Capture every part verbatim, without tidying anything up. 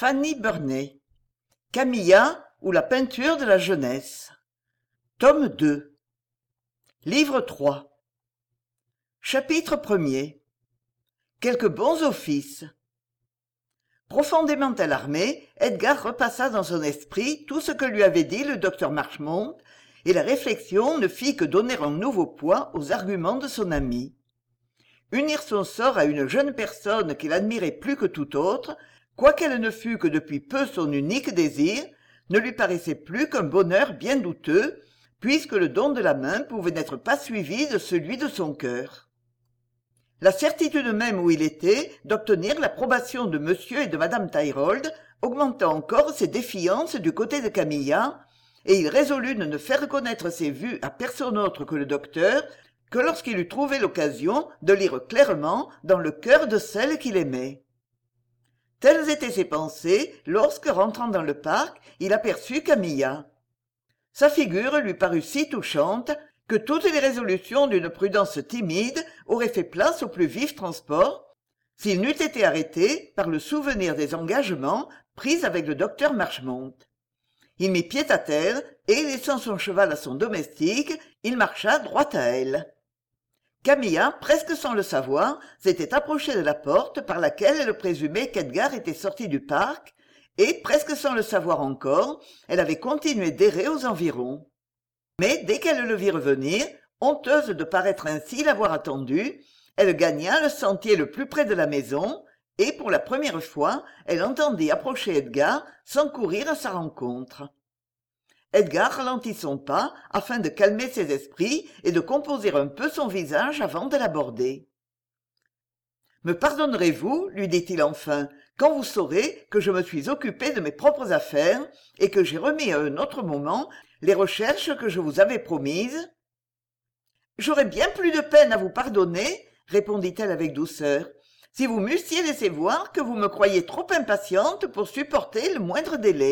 Fanny Burney. Camilla ou la peinture de la jeunesse. Tome deux. Livre trois. Chapitre premier. Quelques bons offices. Profondément alarmé, Edgar repassa dans son esprit tout ce que lui avait dit le docteur Marchmont, et la réflexion ne fit que donner un nouveau poids aux arguments de son ami. Unir son sort à une jeune personne qu'il admirait plus que toute autre, quoiqu'elle ne fût que depuis peu son unique désir, ne lui paraissait plus qu'un bonheur bien douteux, puisque le don de la main pouvait n'être pas suivi de celui de son cœur. La certitude même où il était d'obtenir l'approbation de monsieur et de madame Thirihold augmenta encore ses défiances du côté de Camilla, et il résolut de ne faire connaître ses vues à personne autre que le docteur, que lorsqu'il eut trouvé l'occasion de lire clairement dans le cœur de celle qu'il aimait. Telles étaient ses pensées lorsque, rentrant dans le parc, il aperçut Camilla. Sa figure lui parut si touchante que toutes les résolutions d'une prudence timide auraient fait place au plus vif transport, s'il n'eût été arrêté par le souvenir des engagements pris avec le docteur Marchmont. Il mit pied à terre et, laissant son cheval à son domestique, il marcha droit à elle. Camilla, presque sans le savoir, s'était approchée de la porte par laquelle elle présumait qu'Edgar était sorti du parc, et, presque sans le savoir encore, elle avait continué d'errer aux environs. Mais dès qu'elle le vit revenir, honteuse de paraître ainsi l'avoir attendu, elle gagna le sentier le plus près de la maison, et pour la première fois, elle entendit approcher Edgar sans courir à sa rencontre. Edgar ralentit son pas afin de calmer ses esprits et de composer un peu son visage avant de l'aborder. « Me pardonnerez-vous, lui dit-il enfin, quand vous saurez que je me suis occupé de mes propres affaires et que j'ai remis à un autre moment les recherches que je vous avais promises ?»« J'aurais bien plus de peine à vous pardonner, » répondit-elle avec douceur, « si vous m'eussiez laissé voir que vous me croyez trop impatiente pour supporter le moindre délai. »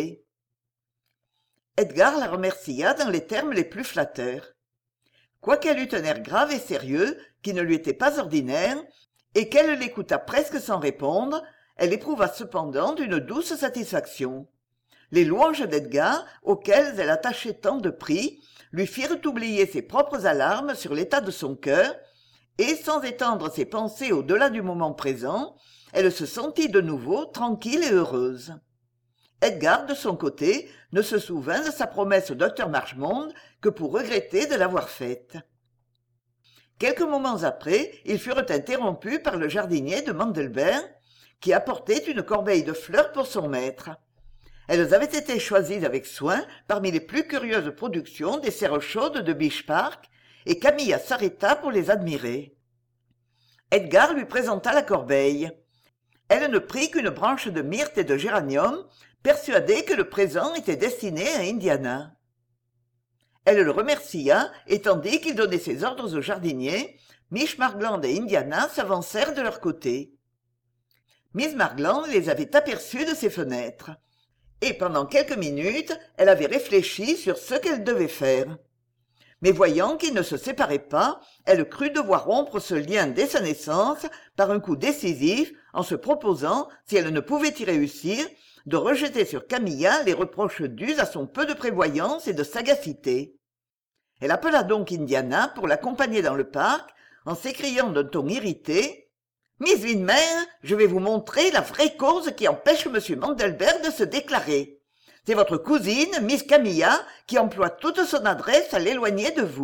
Edgar la remercia dans les termes les plus flatteurs. Quoiqu'elle eût un air grave et sérieux, qui ne lui était pas ordinaire, et qu'elle l'écoutât presque sans répondre, elle éprouva cependant d'une douce satisfaction. Les louanges d'Edgar, auxquelles elle attachait tant de prix, lui firent oublier ses propres alarmes sur l'état de son cœur, et sans étendre ses pensées au-delà du moment présent, elle se sentit de nouveau tranquille et heureuse. Edgar, de son côté, ne se souvint de sa promesse au docteur Marchmont que pour regretter de l'avoir faite. Quelques moments après, ils furent interrompus par le jardinier de Mandelbert, qui apportait une corbeille de fleurs pour son maître. Elles avaient été choisies avec soin parmi les plus curieuses productions des serres chaudes de Beech Park, et Camilla s'arrêta pour les admirer. Edgar lui présenta la corbeille. Elle ne prit qu'une branche de myrte et de géranium, persuadée que le présent était destiné à Indiana. Elle le remercia, et tandis qu'il donnait ses ordres au jardinier, Miss Margland et Indiana s'avancèrent de leur côté. Miss Margland les avait aperçus de ses fenêtres, et pendant quelques minutes elle avait réfléchi sur ce qu'elle devait faire. Mais voyant qu'ils ne se séparaient pas, elle crut devoir rompre ce lien dès sa naissance par un coup décisif, en se proposant, si elle ne pouvait y réussir, de rejeter sur Camilla les reproches dus à son peu de prévoyance et de sagacité. Elle appela donc Indiana pour l'accompagner dans le parc, en s'écriant d'un ton irrité « Miss Winmer, je vais vous montrer la vraie cause qui empêche M. Mandelbert de se déclarer. C'est votre cousine, Miss Camilla, qui emploie toute son adresse à l'éloigner de vous. »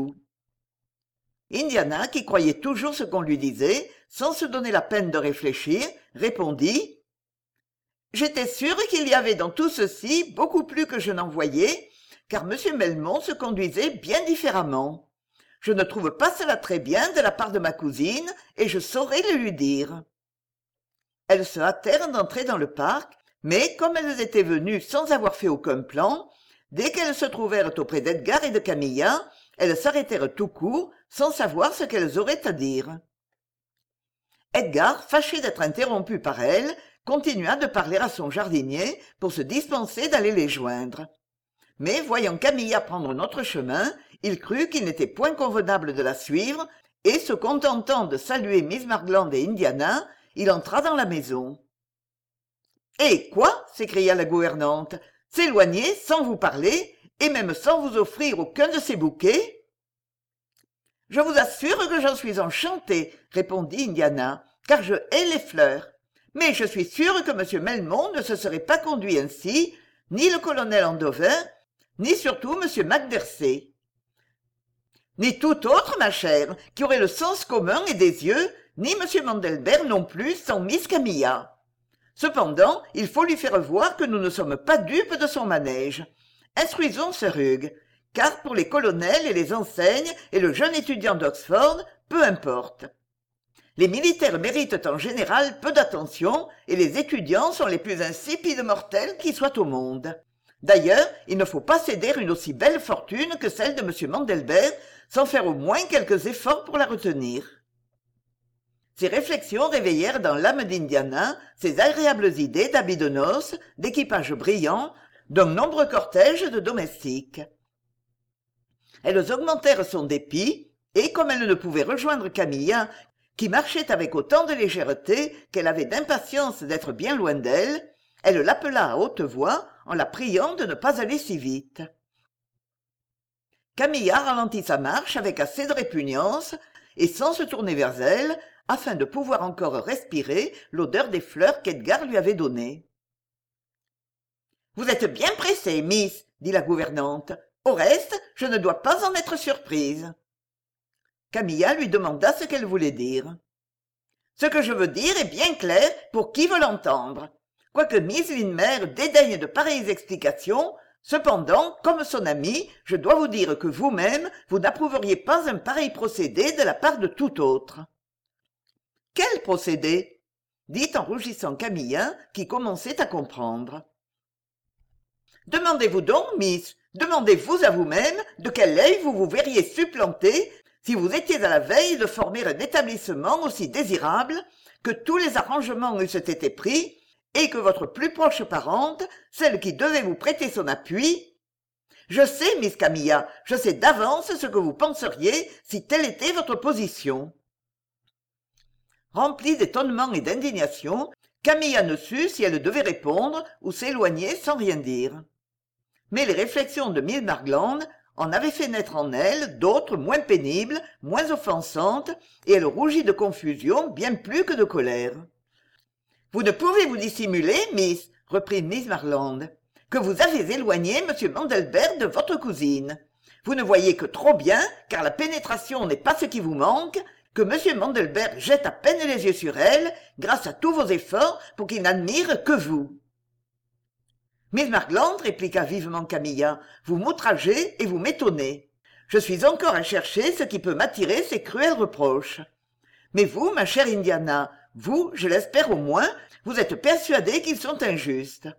Indiana, qui croyait toujours ce qu'on lui disait, sans se donner la peine de réfléchir, répondit « J'étais sûre qu'il y avait dans tout ceci beaucoup plus que je n'en voyais, car M. Melmont se conduisait bien différemment. Je ne trouve pas cela très bien de la part de ma cousine, et je saurai le lui dire. » Elles se hâtèrent d'entrer dans le parc, mais comme elles étaient venues sans avoir fait aucun plan, dès qu'elles se trouvèrent auprès d'Edgar et de Camilla, elles s'arrêtèrent tout court, sans savoir ce qu'elles auraient à dire. Edgar, fâché d'être interrompu par elles, continua de parler à son jardinier pour se dispenser d'aller les joindre. Mais voyant Camilla prendre un autre chemin, il crut qu'il n'était point convenable de la suivre, et se contentant de saluer Miss Margland et Indiana, il entra dans la maison. Eh quoi? S'écria la gouvernante. S'éloigner sans vous parler, et même sans vous offrir aucun de ces bouquets? Je vous assure que j'en suis enchantée, répondit Indiana, car je hais les fleurs. Mais je suis sûre que M. Melmond ne se serait pas conduit ainsi, ni le colonel Andover, ni surtout M. Macdercey. Ni tout autre, ma chère, qui aurait le sens commun et des yeux, ni M. Mandelbert non plus sans Miss Camilla. Cependant, il faut lui faire voir que nous ne sommes pas dupes de son manège. Instruisons Sir Hugh, car pour les colonels et les enseignes et le jeune étudiant d'Oxford, peu importe. Les militaires méritent en général peu d'attention et les étudiants sont les plus insipides mortels qui soient au monde. D'ailleurs, il ne faut pas céder une aussi belle fortune que celle de M. Mandelbert sans faire au moins quelques efforts pour la retenir. Ces réflexions réveillèrent dans l'âme d'Indiana ces agréables idées d'habits de noces, d'équipages brillants, d'un nombreux cortège de domestiques. Elles augmentèrent son dépit, et comme elle ne pouvait rejoindre Camilla, qui marchait avec autant de légèreté qu'elle avait d'impatience d'être bien loin d'elle, elle l'appela à haute voix en la priant de ne pas aller si vite. Camilla ralentit sa marche avec assez de répugnance, et sans se tourner vers elle, afin de pouvoir encore respirer l'odeur des fleurs qu'Edgar lui avait données. « Vous êtes bien pressée, Miss, » dit la gouvernante. « Au reste, je ne dois pas en être surprise. » Camilla lui demanda ce qu'elle voulait dire. « Ce que je veux dire est bien clair pour qui veut l'entendre. Quoique Miss Lindmer dédaigne de pareilles explications, cependant, comme son amie, je dois vous dire que vous-même, vous n'approuveriez pas un pareil procédé de la part de tout autre. » « Quel procédé ?» dit en rougissant Camilla, qui commençait à comprendre. « Demandez-vous donc, Miss, demandez-vous à vous-même de quel œil vous vous verriez supplanté si vous étiez à la veille de former un établissement aussi désirable, que tous les arrangements eussent été pris, et que votre plus proche parente, celle qui devait vous prêter son appui... Je sais, Miss Camilla, je sais d'avance ce que vous penseriez si telle était votre position. » Remplie d'étonnement et d'indignation, Camilla ne sut si elle devait répondre ou s'éloigner sans rien dire. Mais les réflexions de Miss Margland en avaient fait naître en elle d'autres moins pénibles, moins offensantes, et elle rougit de confusion bien plus que de colère. « Vous ne pouvez vous dissimuler, Miss, » reprit Miss Margland, « que vous avez éloigné M. Mandelbert de votre cousine. Vous ne voyez que trop bien, car la pénétration n'est pas ce qui vous manque, que M. Mandelbert jette à peine les yeux sur elle, grâce à tous vos efforts pour qu'il n'admire que vous. » Miss Margland, répliqua vivement Camilla, vous m'outragez et vous m'étonnez. Je suis encore à chercher ce qui peut m'attirer ces cruels reproches. Mais vous, ma chère Indiana, vous, je l'espère au moins, vous êtes persuadée qu'ils sont injustes.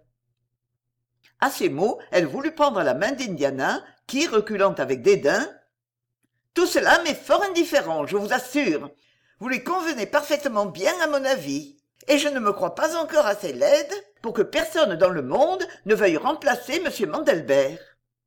À ces mots, elle voulut prendre la main d'Indiana, qui, reculant avec dédain, « Tout cela m'est fort indifférent, je vous assure. Vous lui convenez parfaitement bien à mon avis, et je ne me crois pas encore assez laide pour que personne dans le monde ne veuille remplacer M. Mandelbert. »«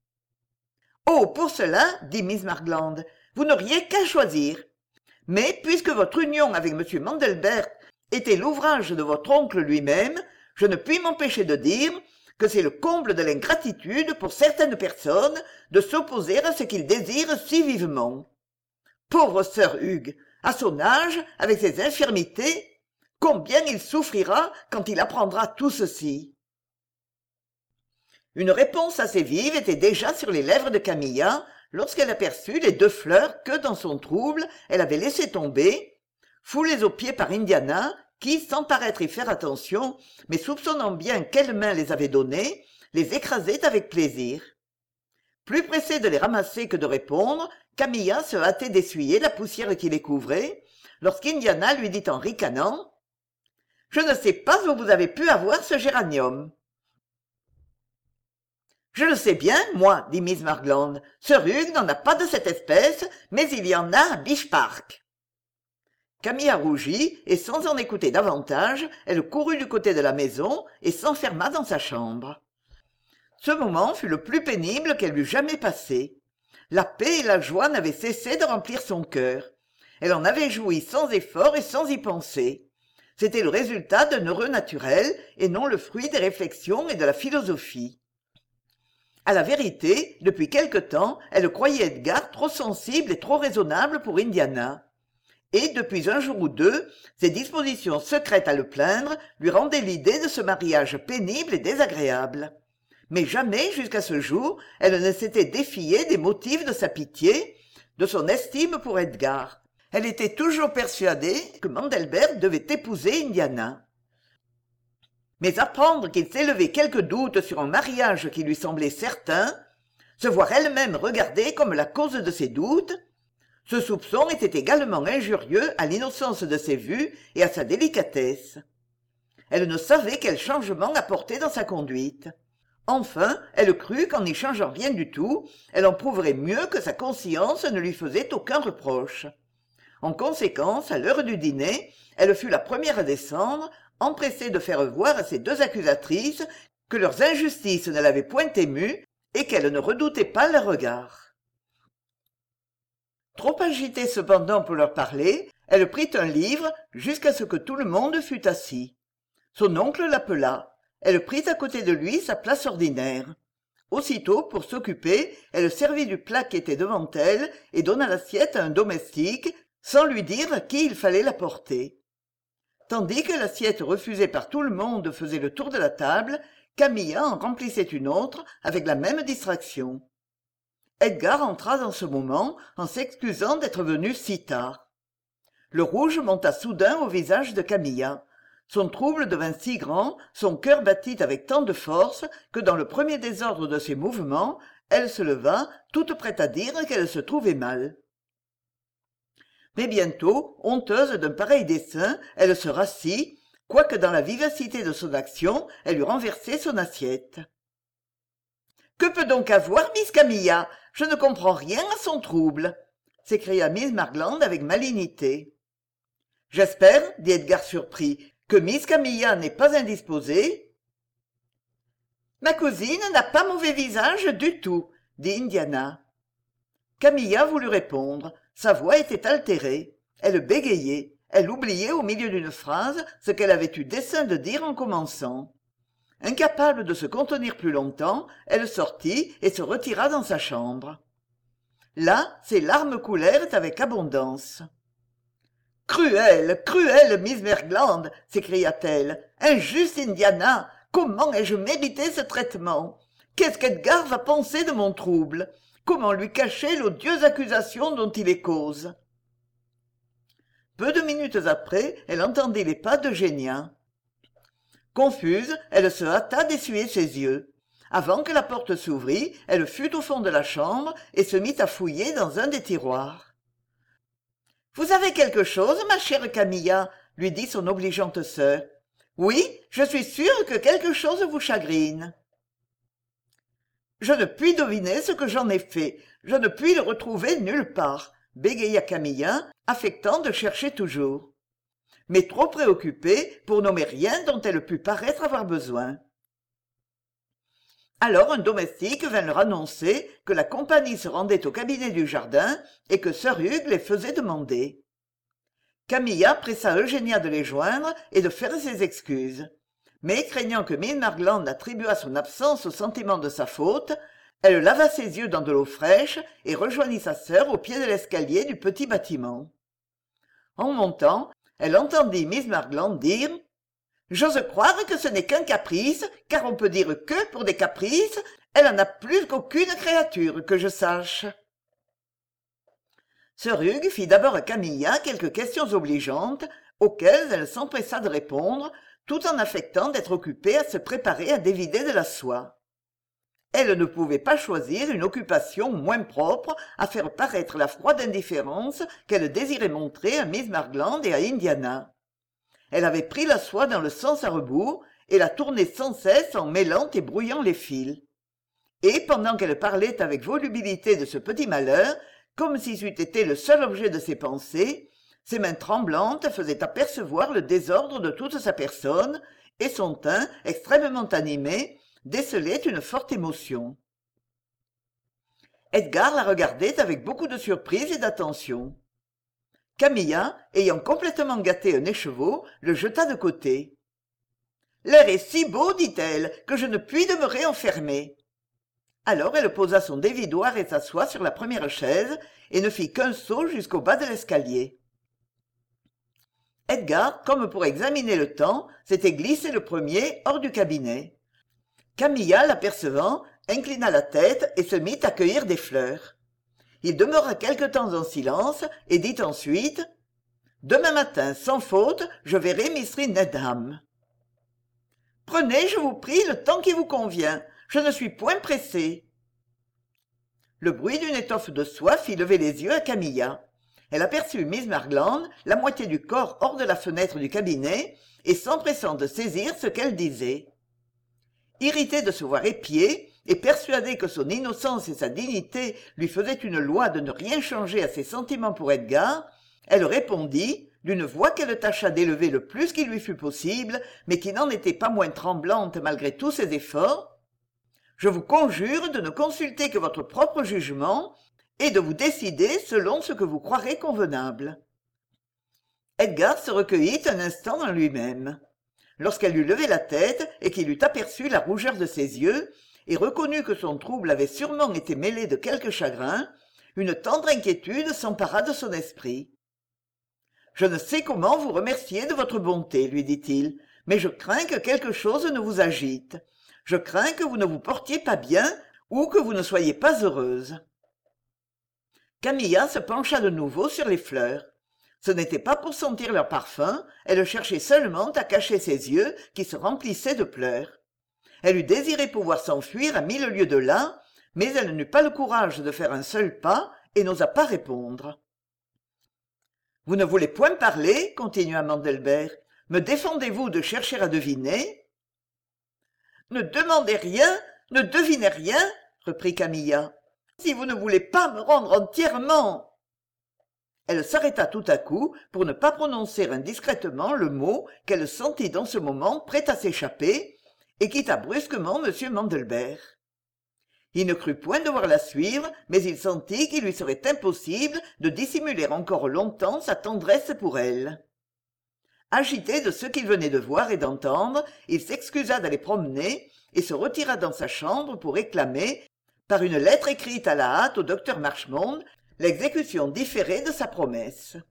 Oh, pour cela, dit Miss Margland, vous n'auriez qu'à choisir. Mais puisque votre union avec M. Mandelbert était l'ouvrage de votre oncle lui-même, je ne puis m'empêcher de dire que c'est le comble de l'ingratitude pour certaines personnes de s'opposer à ce qu'ils désirent si vivement. Pauvre sœur Hugues, à son âge, avec ses infirmités, combien il souffrira quand il apprendra tout ceci. » Une réponse assez vive était déjà sur les lèvres de Camilla lorsqu'elle aperçut les deux fleurs que, dans son trouble, elle avait laissées tomber, foulées aux pieds par Indiana, qui, sans paraître y faire attention, mais soupçonnant bien quelle main les avait données, les écrasait avec plaisir. Plus pressée de les ramasser que de répondre, Camilla se hâtait d'essuyer la poussière qui les couvrait, lorsqu'Indiana lui dit en ricanant « Je ne sais pas où vous avez pu avoir ce géranium. »« Je le sais bien, moi, dit Miss Margland. Sir Hugh n'en a pas de cette espèce, mais il y en a à Biche Park. » Camilla rougit, et sans en écouter davantage, elle courut du côté de la maison et s'enferma dans sa chambre. Ce moment fut le plus pénible qu'elle eût jamais passé. La paix et la joie n'avaient cessé de remplir son cœur. Elle en avait joui sans effort et sans y penser. C'était le résultat d'un heureux naturel et non le fruit des réflexions et de la philosophie. À la vérité, depuis quelque temps, elle croyait Edgar trop sensible et trop raisonnable pour Indiana. Et, depuis un jour ou deux, ses dispositions secrètes à le plaindre lui rendaient l'idée de ce mariage pénible et désagréable. Mais jamais, jusqu'à ce jour, elle ne s'était défiée des motifs de sa pitié, de son estime pour Edgar. Elle était toujours persuadée que Mandelbert devait épouser Indiana. Mais apprendre qu'il s'élevait quelques doutes sur un mariage qui lui semblait certain, se voir elle-même regardée comme la cause de ses doutes, ce soupçon était également injurieux à l'innocence de ses vues et à sa délicatesse. Elle ne savait quel changement apporter dans sa conduite. Enfin, elle crut qu'en n'y changeant rien du tout, elle en prouverait mieux que sa conscience ne lui faisait aucun reproche. En conséquence, à l'heure du dîner, elle fut la première à descendre, empressée de faire voir à ses deux accusatrices que leurs injustices ne l'avaient point émue et qu'elle ne redoutait pas leurs regards. Trop agitée cependant pour leur parler, elle prit un livre jusqu'à ce que tout le monde fût assis. Son oncle l'appela. Elle prit à côté de lui sa place ordinaire. Aussitôt, pour s'occuper, elle servit du plat qui était devant elle et donna l'assiette à un domestique, sans lui dire à qui il fallait la porter. Tandis que l'assiette refusée par tout le monde faisait le tour de la table, Camilla en remplissait une autre avec la même distraction. Edgar entra dans ce moment en s'excusant d'être venu si tard. Le rouge monta soudain au visage de Camilla. Son trouble devint si grand, son cœur battit avec tant de force que dans le premier désordre de ses mouvements, elle se leva, toute prête à dire qu'elle se trouvait mal. Mais bientôt, honteuse d'un pareil dessein, elle se rassit, quoique dans la vivacité de son action, elle eût renversé son assiette. « Que peut donc avoir Miss Camilla ? Je ne comprends rien à son trouble !» s'écria Miss Margland avec malignité. « J'espère, dit Edgar surpris, que Miss Camilla n'est pas indisposée. »« Ma cousine n'a pas mauvais visage du tout, » dit Indiana. Camilla voulut répondre. Sa voix était altérée. Elle bégayait. Elle oubliait au milieu d'une phrase ce qu'elle avait eu dessein de dire en commençant. Incapable de se contenir plus longtemps, elle sortit et se retira dans sa chambre. Là, ses larmes coulèrent avec abondance. « Cruelle, cruelle Miss Margland !» s'écria-t-elle. « Injuste Indiana ! Comment ai-je mérité ce traitement ? Qu'est-ce qu'Edgar va penser de mon trouble ? Comment lui cacher l'odieuse accusation dont il est cause ?» Peu de minutes après, elle entendit les pas d'Eugénia. Confuse, elle se hâta d'essuyer ses yeux. Avant que la porte s'ouvrît, elle fut au fond de la chambre et se mit à fouiller dans un des tiroirs. « Vous avez quelque chose, ma chère Camilla ?» lui dit son obligeante sœur. « Oui, je suis sûre que quelque chose vous chagrine. »« Je ne puis deviner ce que j'en ai fait. Je ne puis le retrouver nulle part. » bégaya Camilla, affectant de chercher toujours, mais trop préoccupée pour nommer rien dont elle pût paraître avoir besoin. Alors un domestique vint leur annoncer que la compagnie se rendait au cabinet du jardin et que sœur Hugues les faisait demander. Camilla pressa Eugénia de les joindre et de faire ses excuses. Mais craignant que Miss Margland attribuât son absence au sentiment de sa faute, elle lava ses yeux dans de l'eau fraîche et rejoignit sa sœur au pied de l'escalier du petit bâtiment. En montant, elle entendit Miss Margland dire « J'ose croire que ce n'est qu'un caprice, car on peut dire que, pour des caprices, elle en a plus qu'aucune créature, que je sache. » Sœur Hugues fit d'abord à Camilla quelques questions obligeantes, auxquelles elle s'empressa de répondre, tout en affectant d'être occupée à se préparer à dévider de la soie. Elle ne pouvait pas choisir une occupation moins propre à faire paraître la froide indifférence qu'elle désirait montrer à Miss Margland et à Indiana. Elle avait pris la soie dans le sens à rebours et la tournait sans cesse en mêlant et brouillant les fils. Et pendant qu'elle parlait avec volubilité de ce petit malheur, comme si c'eût été le seul objet de ses pensées, ses mains tremblantes faisaient apercevoir le désordre de toute sa personne, et son teint, extrêmement animé, décelait une forte émotion. Edgar la regardait avec beaucoup de surprise et d'attention. « Camilla, ayant complètement gâté un écheveau, le jeta de côté. « L'air est si beau, dit-elle, que je ne puis demeurer enfermée. » Alors elle posa son dévidoir et s'assoit sur la première chaise et ne fit qu'un saut jusqu'au bas de l'escalier. Edgar, comme pour examiner le temps, s'était glissé le premier hors du cabinet. Camilla, l'apercevant, inclina la tête et se mit à cueillir des fleurs. Il demeura quelque temps en silence et dit ensuite « Demain matin, sans faute, je verrai Miss Needham. Prenez, je vous prie, le temps qui vous convient. Je ne suis point pressé. » Le bruit d'une étoffe de soie fit lever les yeux à Camilla. Elle aperçut Miss Margland, la moitié du corps hors de la fenêtre du cabinet, et s'empressant de saisir ce qu'elle disait. Irritée de se voir épiée, et persuadée que son innocence et sa dignité lui faisaient une loi de ne rien changer à ses sentiments pour Edgar, elle répondit, d'une voix qu'elle tâcha d'élever le plus qu'il lui fut possible, mais qui n'en était pas moins tremblante malgré tous ses efforts, « Je vous conjure de ne consulter que votre propre jugement et de vous décider selon ce que vous croirez convenable. » Edgar se recueillit un instant en lui-même. Lorsqu'elle eut levé la tête et qu'il eut aperçu la rougeur de ses yeux et reconnu que son trouble avait sûrement été mêlé de quelque chagrin, une tendre inquiétude s'empara de son esprit. « Je ne sais comment vous remercier de votre bonté, lui dit-il, mais je crains que quelque chose ne vous agite. Je crains que vous ne vous portiez pas bien ou que vous ne soyez pas heureuse. » Camilla se pencha de nouveau sur les fleurs. Ce n'était pas pour sentir leur parfum, elle cherchait seulement à cacher ses yeux qui se remplissaient de pleurs. Elle eût désiré pouvoir s'enfuir à mille lieues de là, mais elle n'eut pas le courage de faire un seul pas et n'osa pas répondre. « Vous ne voulez point parler, continua Mandelbert. Me défendez-vous de chercher à deviner ? » « Ne demandez rien, ne devinez rien, reprit Camilla. Si vous ne voulez pas me rendre entièrement. » Elle s'arrêta tout à coup pour ne pas prononcer indiscrètement le mot qu'elle sentit dans ce moment prêt à s'échapper, et quitta brusquement M. Mandelbert. Il ne crut point devoir la suivre, mais il sentit qu'il lui serait impossible de dissimuler encore longtemps sa tendresse pour elle. Agité de ce qu'il venait de voir et d'entendre, il s'excusa d'aller promener et se retira dans sa chambre pour réclamer, par une lettre écrite à la hâte au docteur Marchmont, l'exécution différée de sa promesse.